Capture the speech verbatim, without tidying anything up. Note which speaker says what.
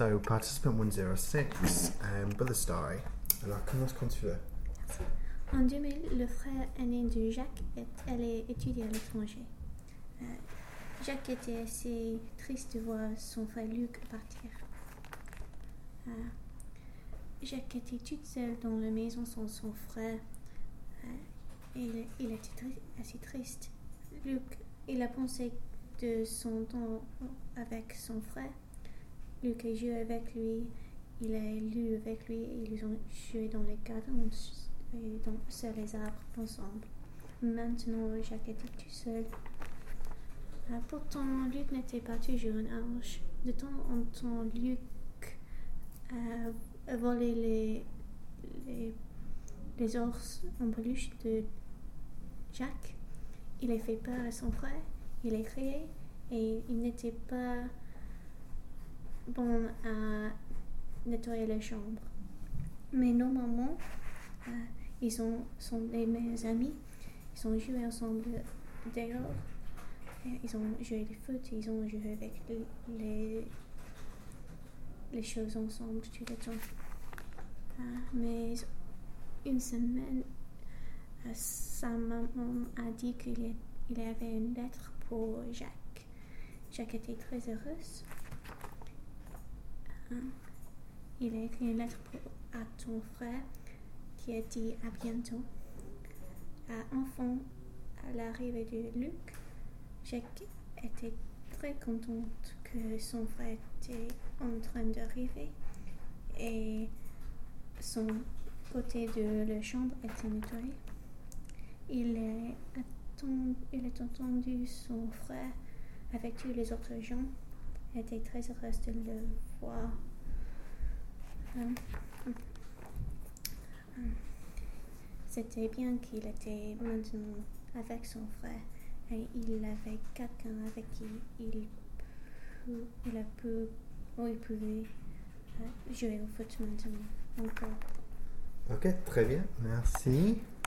Speaker 1: So, participant one zero six, um, Brother Starry. Alors, commence quand tu veux.
Speaker 2: En deux mille, le frère aîné de Jacques est allé étudier à l'étranger. Euh, Jacques était assez triste de voir son frère Luc partir. Euh, Jacques était tout seul dans la maison sans son frère. Euh, et il, il était tri- assez triste. Luc, il a pensé de son temps avec son frère. Luc a joué avec lui, il a lu avec lui et ils ont joué dans les gardens et dans, sur les arbres ensemble. Maintenant, Jacques était tout seul. Euh, pourtant, Luc n'était pas toujours un ange. De temps en temps, Luc euh, a volé les, les, les ours en peluche de Jacques. Il a fait peur à son frère, il a crié et il n'était pas bon à nettoyer la chambre. Mais normalement, euh, ils ont, sont les meilleurs amis. Ils ont joué ensemble dehors. Ils ont joué du foot. Ils ont joué avec les, les choses ensemble tout le temps. Euh, mais une semaine, euh, sa maman a dit qu'il y, il y avait une lettre pour Jacques. Jacques était très heureuse. Euh, il a écrit une lettre pour, à ton frère qui a dit à bientôt. À enfant, à l'arrivée de Luc, Jacques était très contente que son frère était en train d'arriver et son côté de la chambre était nettoyé. Il a, attendu, il a entendu son frère avec tous les autres gens. Il était très heureuse de le voir. Um, um, um. C'était bien qu'il était maintenant avec son frère et il avait quelqu'un avec qui il, pu, il a pu, ou il pouvait uh, jouer au foot maintenant encore.
Speaker 1: Ok, très bien, merci.